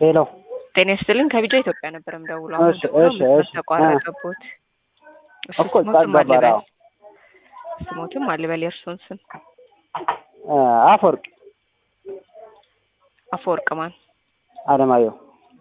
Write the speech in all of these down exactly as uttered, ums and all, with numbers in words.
ሄሎ ጤና ይስጥልኝ ከቢጃ ኢትዮጵያ ነበር የምደውለው። እሺ እሺ እሺ ተቋረጠቦት። እሺ እኮ ጻጋባራ ስሞትም አልበል የእርሶን ስም አፈወርቅ አፈወርቅ ማን አለማየሁ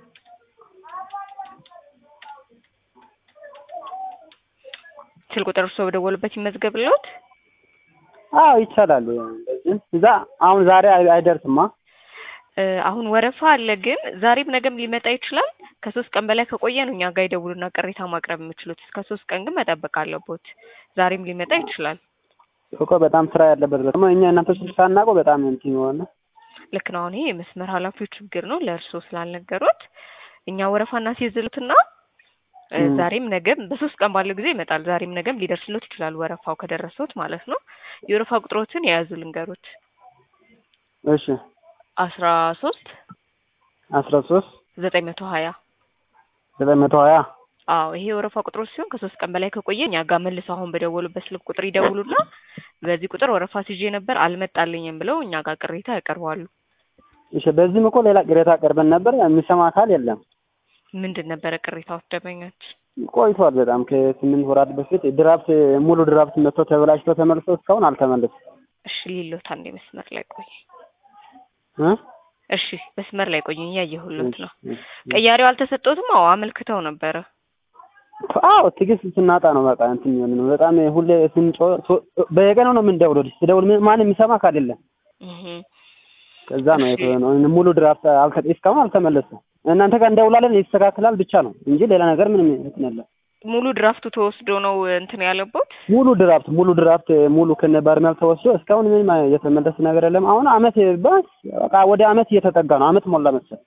ስልክ ቁጥር እርሶ በደወሉበት ይመዝገብልዎት? አዎ ይቻላል። እዛ አሁን ዛሬ አይደርስማ። አሁን ወረፋ አለ፣ ግን ዛሬም ነገም ሊመጣ ይችላል። ከሶስት ቀን በላይ ከቆየ ነው እኛ ጋር ይደውሉና ቅሬታ ማቅረብ የምችሉት። እስከ ሶስት ቀን ግን መጠበቅ አለቦት። ዛሬም ሊመጣ ይችላል እኮ በጣም ስራ ያለበት ነው። እኛ እናንተ ስልክ ሳናውቀው በጣም እንትን ይሆነ። ልክ ነው። አሁን ይሄ የመስመር ኃላፊው ችግር ነው። ለእርሶ ስላልነገሩት እኛ ወረፋና ሲይዝሉትና ዛሬም ነገም በሶስት ቀን ባለው ጊዜ ይመጣል። ዛሬም ነገም ሊደርስሎት ይችላል፣ ወረፋው ከደረሰዎት ማለት ነው። የወረፋ ቁጥሮችን የያዙ ልንገሩት። እሺ አስራ ሶስት አስራ ሶስት ዘጠኝ መቶ ሀያ ዘጠኝ መቶ ሀያ አዎ ይሄ ወረፋ ቁጥሮች ሲሆን ከሶስት ቀን በላይ ከቆየ እኛ ጋር መልሰው አሁን በደወሉበት ስልክ ቁጥር ይደውሉና በዚህ ቁጥር ወረፋ ሲጄ ነበር አልመጣልኝም ብለው እኛ ጋር ቅሬታ ያቀርባሉ። እሺ በዚህም እኮ ሌላ ቅሬታ አቀርበን ነበር፣ የሚሰማ አካል የለም። ምንድን ነበረ ቅሬታው? ደበኛች ቆይቷል በጣም ከስምንት ወራት በፊት ድራፍት ሙሉ ድራፍት መጥቶ ተበላሽቶ ተመልሶ እስካሁን አልተመለሰም። እሺ ሊሎት አንዴ መስመር ላይ ቆይ እ እሺ መስመር ላይ ቆይ እያየሁለት ነው። ቀያሪው አልተሰጠውትም? አዎ አመልክተው ነበረ። አዎ ትግስት ስናጣ ነው በቃ እንትን ነው። በጣም ሁሌ ስንጮ በየቀኑ ነው የምንደውለው። ስደውል ማንም የሚሰማ ካል የለም። እህ ከዛ ነው የተሆነው። ሙሉ ድራፍት አልከ እስካሁን አልተመለሰም። እናንተ ጋር እንደውላለን ይስተካከላል ብቻ ነው እንጂ ሌላ ነገር ምንም እንትን የለም። ሙሉ ድራፍቱ ተወስዶ ነው እንትን ያለበት? ሙሉ ድራፍት ሙሉ ድራፍት ሙሉ ከነባርማል ተወስዶ እስካሁን ምንም የተመለሰ ነገር የለም። አሁን አመት ባስ በቃ ወደ አመት እየተጠጋ ነው። አመት ሞላ መሰለኝ።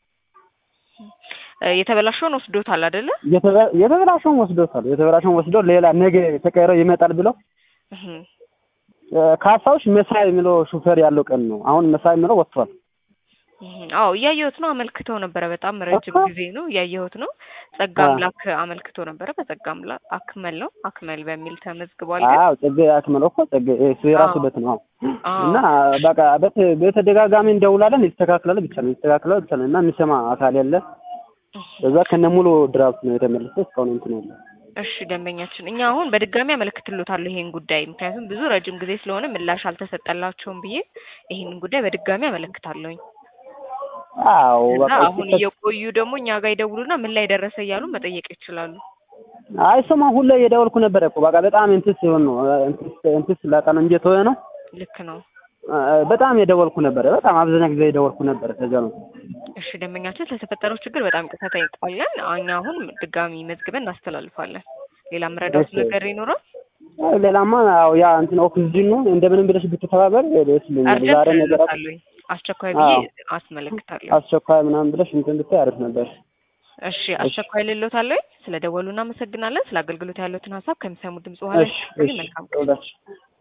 የተበላሸውን ወስዶታል አይደለ? የተበላሸውን ወስዶታል። የተበላሸውን ወስዶ ሌላ ነገ ተቀይሮ ይመጣል ብሎ እህ ካሳውሽ መሳይ የሚለው ሹፌር ያለው ቀን ነው። አሁን መሳይ የሚለው ወጥቷል። አዎ እያየሁት ነው። አመልክተው ነበረ። በጣም ረጅም ጊዜ ነው እያየሁት ነው። ጸጋ አምላክ አመልክተው ነበረ። በጸጋ አምላክ አክመል ነው አክመል በሚል ተመዝግቧል። አዎ ጸጋ አክመል እኮ ጸጋ እሱ የራሱ በት ነው። እና በቃ በተደጋጋሚ እንደውላለን ይስተካከላል ብቻ ነው ይስተካከላል ብቻ ነው። እና የሚሰማ አካል የለ። በዛ ከነሙሉ ድራፍት ነው የተመለሰው እስካሁን እንትን ነው። እሺ ደንበኛችን እኛ አሁን በድጋሚ አመልክትልዎታለሁ ይሄን ጉዳይ፣ ምክንያቱም ብዙ ረጅም ጊዜ ስለሆነ ምላሽ አልተሰጠላቸውም ብዬ ይሄንን ጉዳይ በድጋሚ አመለክታለሁኝ። አዎ በቃ አሁን እየቆዩ ደግሞ እኛ ጋር ይደውሉና ምን ላይ ደረሰ እያሉ መጠየቅ ይችላሉ። አይ ሰማ ሁሉ እየደወልኩ ነበር እኮ በቃ በጣም እንትን ሲሆን ነው እንትን እንትን ስላጣን እንጂ ተወ ነው። ልክ ነው። በጣም የደወልኩ ነበር፣ በጣም አብዛኛው ጊዜ የደወልኩ ነበር። ከዛ ነው። እሺ ደንበኛችን ስለተፈጠረው ችግር በጣም ይቅርታ ጠይቃለን። እኛ አሁን ድጋሚ መዝግበን እናስተላልፋለን። ሌላ ምረዳት ነገር ይኖራል? ሌላማ ያው ያ እንትን ኦክሲጅን ነው እንደምንም ብለሽ ብትተባበር ደስ ይለኛል። ዛሬ ነገር አስቸኳይ ብዬ አስመለክታለሁ። አስቸኳይ ምናምን ብለሽ እንትን ብታይ አሪፍ ነበር። እሺ አስቸኳይ ልሎታለሁ። ስለደወሉ እናመሰግናለን። ስለ አገልግሎት ያለዎትን ሀሳብ ከሚሰሙ ድምጽ በኋላ መልካም